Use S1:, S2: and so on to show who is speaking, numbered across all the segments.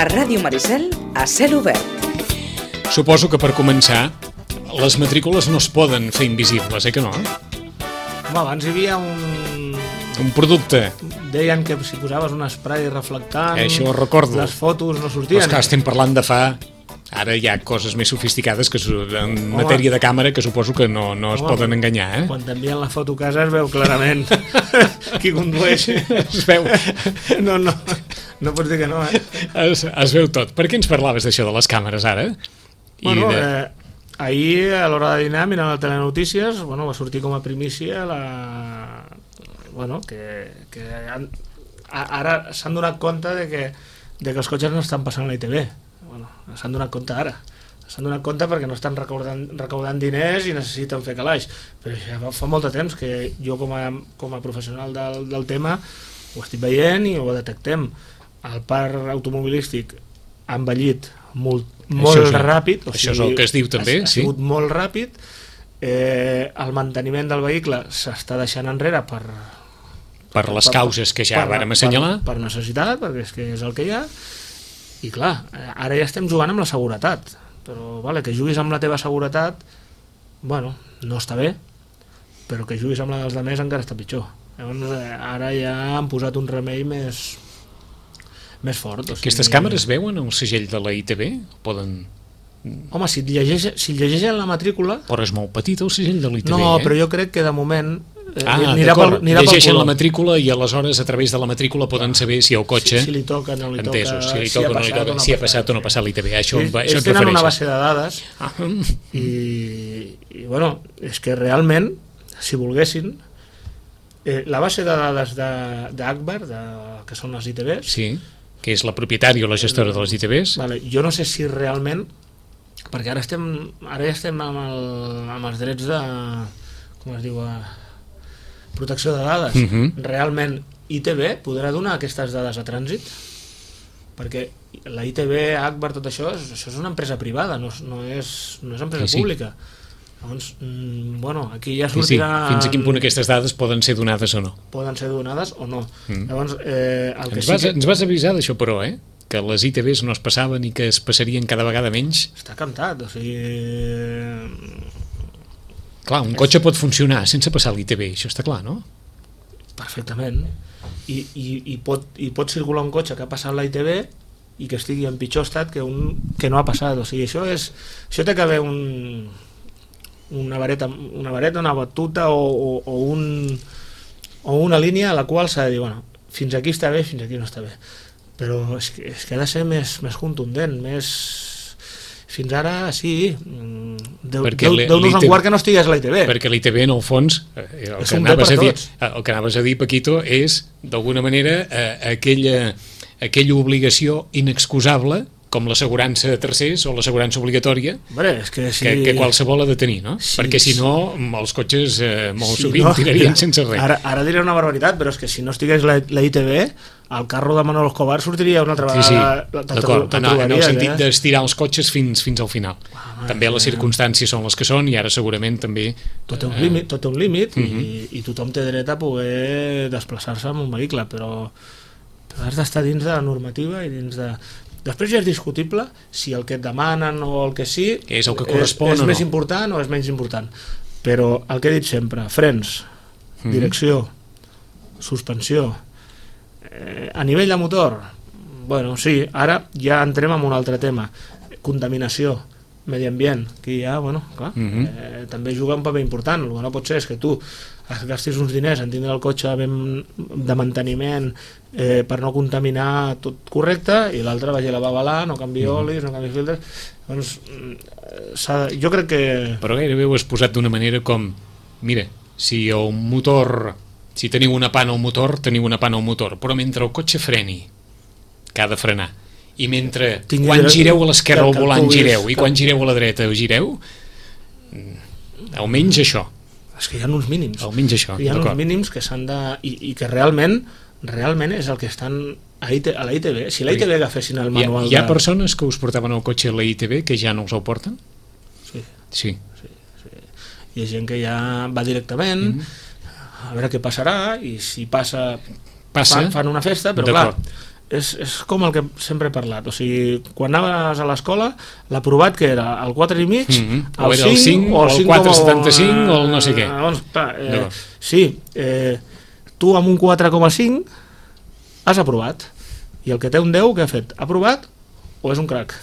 S1: A Ràdio Maricel, a cel obert.
S2: Suposo que per començar, les matrícules no es poden fer invisibles, que no?
S3: Home, abans hi havia
S2: Un producte.
S3: Deien que si posaves un spray reflectant...
S2: Això ho recordo.
S3: Les fotos no sortien.
S2: Però és que estem parlant de fa... Ara hi ha coses més sofisticades que en matèria de càmera que suposo que no es poden enganyar, eh?
S3: Quan t'envien la foto a casa es veu clarament qui condueix.
S2: Es veu.
S3: No pots dir que no, eh?
S2: Es veu tot. Per què ens parlaves d'això de les càmeres ara?
S3: Bueno, ahir a l'hora de dinar mirant el Telenotícies, va sortir com a primícia que ara s'han donat compte de que els cotxes no estan passant a la ITV. S'han donat compte ara. S'han donat compte perquè no estan recaudant diners i necessiten fer calaix. Però ja fa molt de temps que jo com a professional del tema ho estic veient i ho detectem. El parc automobilístic ha envellit molt ràpid.
S2: Això és el que es diu també,
S3: ha sigut molt ràpid. El manteniment del vehicle s'està deixant enrere per
S2: les causes que ja vàrem assenyalar.
S3: Per necessitat, perquè és que és el que hi ha. I clar, ara ja estem jugant amb la seguretat, però que juguis amb la teva seguretat, no està bé, però que juguis amb la dels altres encara està pitjor. Llavors ara ja han posat un remei més fort.
S2: Aquestes càmeres veuen el segell de la ITV? Poden...
S3: Home, si llegeixen la matrícula...
S2: Però és molt petit el segell de la ITV,
S3: No, però jo crec que de moment...
S2: d'acord, llegeixen la matrícula i aleshores a través de la matrícula poden saber si el cotxe...
S3: Si li toca, no li toca,
S2: entesos, si li toca, no li toca, si ha passat o no ha passat l'ITV.
S3: Ells tenen una base de dades i és que realment, si volguessin, la base de dades d'Akbar, que són les ITVs...
S2: Sí, que és la propietària o la gestora de les ITVs.
S3: Jo no sé si realment, perquè ara ja estem amb els drets de... com es diu... protecció de dades. Realment ITV podrà donar aquestes dades a trànsit? Perquè la ITV, Akbar, tot això és una empresa privada, no és empresa pública. Llavors, aquí ja sortirà...
S2: Fins a quin punt aquestes dades poden ser donades o no?
S3: Poden ser donades o no. Llavors,
S2: ens vas avisar d'això, però, que les ITVs no es passaven i que es passarien cada vegada menys.
S3: Està cantat, o sigui...
S2: Clar, un cotxe pot funcionar sense passar l'ITV, això està clar, no?
S3: Perfectament. I pot circular un cotxe que ha passat la ITV i que estigui en pitjor estat que un que no ha passat. O sigui, això té que haver una vareta, una batuta o una línia a la qual s'ha de dir, fins aquí està bé, fins aquí no està bé. Però és que ha de ser més contundent, més... Fins ara, sí, Déu-nos en guard que no estigués a la ITV.
S2: Perquè l'ITV, en el fons, el que anaves a dir, Paquito, és, d'alguna manera, aquella obligació inexcusable, com l'assegurança de tercers o l'assegurança obligatòria, que qualsevol ha de tenir, no? Perquè si no, els cotxes molt sovint tirarien sense res.
S3: Ara diré una barbaritat, però és que si no estigués la ITV, el carro de Manolo Escobar sortiria una altra vegada.
S2: D'acord, en el sentit d'estirar els cotxes fins al final. També les circumstàncies són les que són i ara segurament també...
S3: Tot té un límit i tothom té dret a poder desplaçar-se amb un vehicle, però has d'estar dins de la normativa i dins de... Després ja és discutible si el que et demanen o el que sí
S2: és el que correspon
S3: és més important o és menys important. Però el que he dit sempre, frens, direcció, suspensió, a nivell de motor, sí, ara ja entrem en un altre tema, contaminació, medi ambient, que ja, clar, també juga un paper important. El que no pot ser és que tu gastis uns diners en tindre el cotxe de manteniment per no contaminar tot correcte i l'altre vagi a la babalà, no canvi olis, no canvi filtres. Doncs jo crec que...
S2: Però gairebé ho has posat d'una manera com, mira, si teniu una pana al motor, teniu una pana al motor, però mentre el cotxe freni, que ha de frenar, i mentre quan gireu a l'esquerra al volant gireu i quan gireu a la dreta gireu, almenys això.
S3: És que hi ha uns mínims.
S2: Almenys això,
S3: hi ha uns mínims que s'han de... I que realment és el que estan a la ITV. Si la ITV agafessin el manual...
S2: Hi ha persones que us portaven el cotxe a la ITV que ja no us el porten? Sí.
S3: Hi ha gent que ja va directament a veure què passarà i si passa fan una festa, però clar, és com el que sempre he parlat, o sigui, quan anaves a l'escola, l'aprovat que era el 4,5,
S2: o era el 5, o el 4,75, o el no sé què.
S3: Sí, tu amb un 4,5 has aprovat, i el que té un 10, què ha fet? Ha aprovat o és un crac?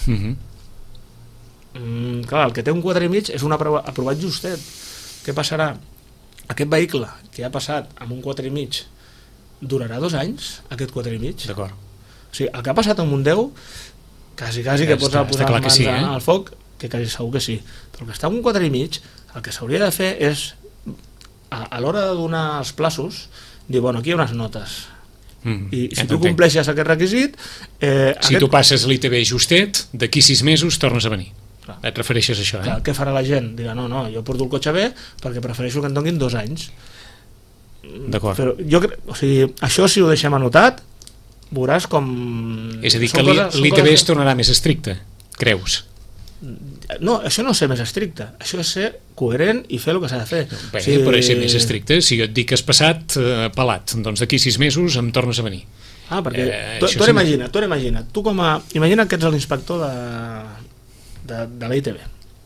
S3: Clar, el que té un 4,5 és un aprovat justet. Què passarà? Aquest vehicle que ha passat amb un 4,5 durarà 2 anys, aquest 4,5?
S2: D'acord.
S3: O sigui, el que ha passat amb un 10, quasi que pots posar les mans al foc, que quasi segur que sí. Però el que està amb un 4,5, el que s'hauria de fer és, a l'hora de donar els plaços, dir, bueno, aquí hi ha unes notes. I si tu compleixes aquest requisit...
S2: Si tu passes l'ITB justet, d'aquí 6 mesos tornes a venir. Et refereixes a això,
S3: Clar, què farà la gent? Dirà, no, jo porto el cotxe bé perquè prefereixo que em donin 2 anys.
S2: D'acord.
S3: Però jo crec, o sigui, això si ho deixem anotat, veuràs com...
S2: És a dir, que l'ITB es tornarà més estricte, creus?
S3: No, això no és ser més estricte, això és ser coherent i fer el que s'ha de fer.
S2: Bé, però és ser més estricte. Si jo et dic que has passat pelat, doncs d'aquí 6 mesos em tornes a venir.
S3: Perquè tu ara imagina, tu imagina que ets l'inspector de la ITB,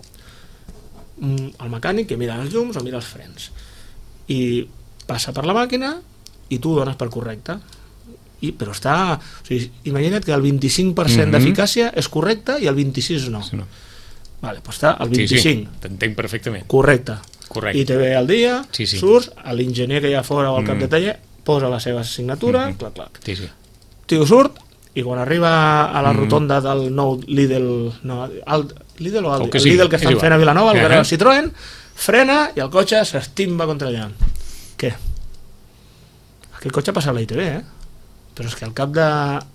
S3: el mecànic que mira els llums o mira els frens i passa per la màquina i tu dones per correcte, però està, o sigui, imagina't que el 25% d'eficàcia és correcte i el 26% no. Vale, doncs està el 25%.
S2: T'entenc perfectament.
S3: Correcte. ITB al dia, surts, l'enginyer que hi ha fora o al cap de taller posa la seva signatura, clac. Tio surt i quan arriba a la rotonda del nou Lidl, Lidl o Aldi, el Lidl que estan fent a Vilanova, el carrer Citroën, frena i el cotxe s'estimba contra allà. Què? Aquest cotxe passa a la ITB, però és que al cap de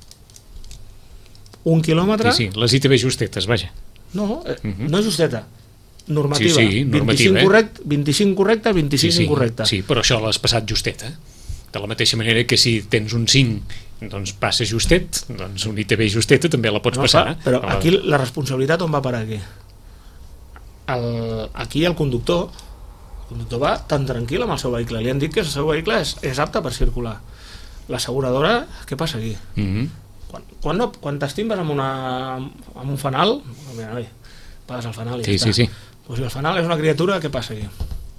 S3: 1 quilòmetre...
S2: Sí, les ITB justetes, vaja.
S3: No, no justeta, normativa.
S2: Sí, normativa.
S3: 25 correcte, 26 incorrecte.
S2: Sí, però això l'has passat justeta. De la mateixa manera que si tens un 5, doncs passa justet, doncs un ITB justeta també la pots passar.
S3: Però aquí la responsabilitat on va parar aquí? Aquí el conductor va tan tranquil amb el seu vehicle. Li han dit que el seu vehicle és apte per circular. L'asseguradora, què passa aquí? Quan t'estimbes amb un fanal, pagues el fanal i ja està. Pues si el fanal és una criatura, què passa aquí?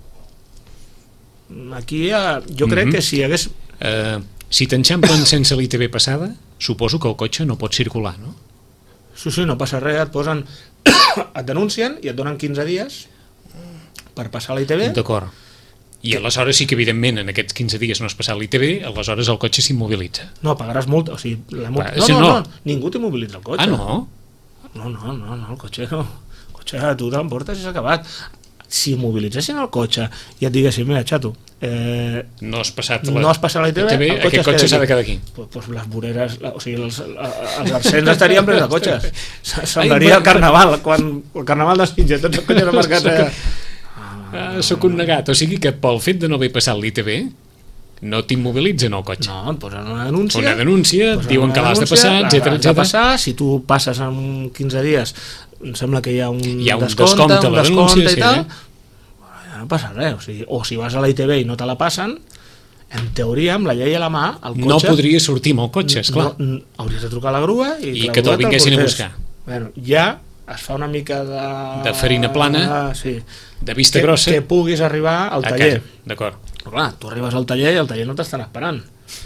S3: Aquí jo crec que si hi hagués...
S2: Si t'enxamplen sense l'ITB passada, suposo que el cotxe no pot circular, no?
S3: Sí, no passa res, et posen... et denuncien i et donen 15 dies per passar l'ITB.
S2: D'acord. I aleshores sí que evidentment en aquests 15 dies no has passat l'ITB, aleshores el cotxe s'immobilitza.
S3: No, pagaràs multa, o sigui... No, ningú t'immobilitza el cotxe.
S2: Ah, no?
S3: No, el cotxe no. El cotxe tu t'emportes i s'ha acabat. Si immobilitzessin el cotxe i et diguessin, mira, xato,
S2: no has passat
S3: l'ITB,
S2: aquest cotxe s'ha de quedar aquí.
S3: Pues les voreres, o sigui, els arcens estarien plens de cotxes. Semblaria el carnaval, quan el carnaval de Sitges, tots els cotxes marcats...
S2: Soc un negat, o sigui que pel fet de no haver passat l'ITB no t'immobilitzen el cotxe.
S3: No, et posen una denúncia,
S2: et diuen que l'has de passar, etc.
S3: Si tu passes en 15 dies, em sembla que hi ha un
S2: descompte a la denúncia
S3: i tal, no passa res. O si vas a la ITB i no te la passen, en teoria, amb la llei a la mà, el cotxe...
S2: No podries sortir amb el cotxe, esclar.
S3: Hauries de trucar a la grua i
S2: que te'l vinguessin a buscar.
S3: Ja es fa una mica
S2: de farina plana, de vista grossa,
S3: que puguis arribar al taller.
S2: D'acord.
S3: Però clar, tu arribes al taller i el taller no t'estan esperant.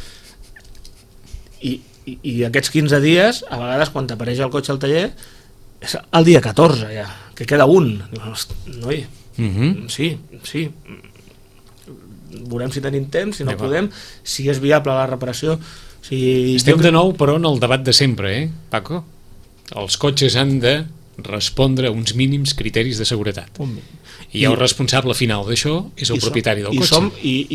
S3: I aquests 15 dies, a vegades quan t'apareix el cotxe al taller, és el dia 14 ja, que queda un. Noi, sí, veurem si tenim temps, si no podem, si és viable la reparació.
S2: Estem de nou, però, en el debat de sempre, Paco? Els cotxes han de respondre a uns mínims criteris de seguretat. I el responsable final d'això és el propietari del cotxe.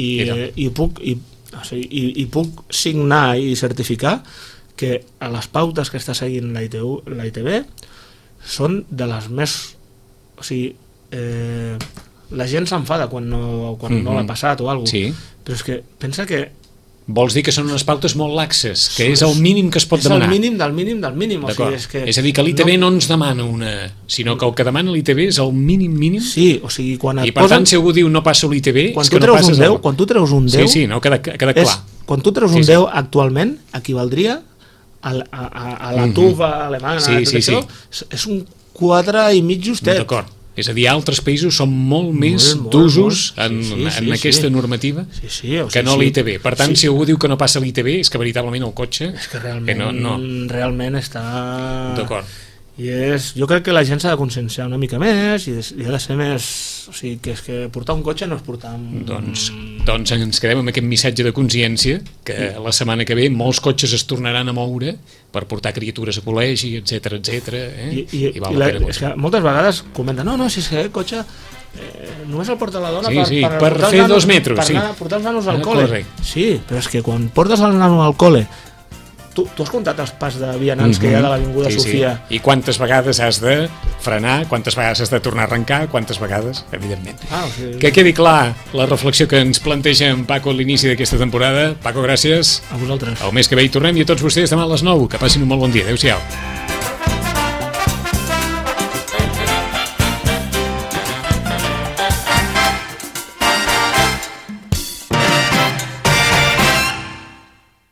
S3: I puc signar i certificar que a les pautes que està seguint la ITB són de les més... O sigui, la gent s'enfada quan no l'ha passat o alguna cosa. Però és que pensa que...
S2: Vols dir que són unes pautes molt laxes, que és el mínim que es pot demanar.
S3: És el mínim del mínim.
S2: És a dir, que l'ITB no ens demana una... sinó que el que demana l'ITB és el mínim.
S3: Sí, o sigui, quan et
S2: posen... I per tant, si algú diu no passo l'ITB, és que no passes...
S3: Quan tu treus un 10...
S2: Sí, no, queda clar.
S3: Quan tu treus un 10 actualment, equivaldria a la tuba alemana, és un 4,5 justet.
S2: D'acord. És a dir, altres països són molt més d'usos en aquesta normativa que no l'ITB. Per tant, si algú diu que no passa l'ITB, és que veritablement el cotxe...
S3: És que realment està...
S2: D'acord.
S3: I jo crec que la gent s'ha de conscienciar una mica més i ha de ser més... O sigui, que és que portar un cotxe no és portar...
S2: Doncs ens quedem amb aquest missatge de consciència que la setmana que ve molts cotxes es tornaran a moure per portar criatures a col·legi, etc.
S3: I és que moltes vegades comenten no, si és que el cotxe només el porta la dona
S2: per fer 2 metres,
S3: per portar els nanos al col·le. Sí, però és que quan portes el nano al col·le, tu has comptat els pas de vianants que hi ha de l'Avinguda Sofia?
S2: I quantes vegades has de frenar, quantes vegades has de tornar a arrencar, quantes vegades, evidentment. Que quedi clar la reflexió que ens planteja en Paco a l'inici d'aquesta temporada. Paco, gràcies.
S3: A vosaltres.
S2: El mes que ve hi tornem i a tots vostès demà a les 9. Que passin un molt bon dia. Adéu-siau.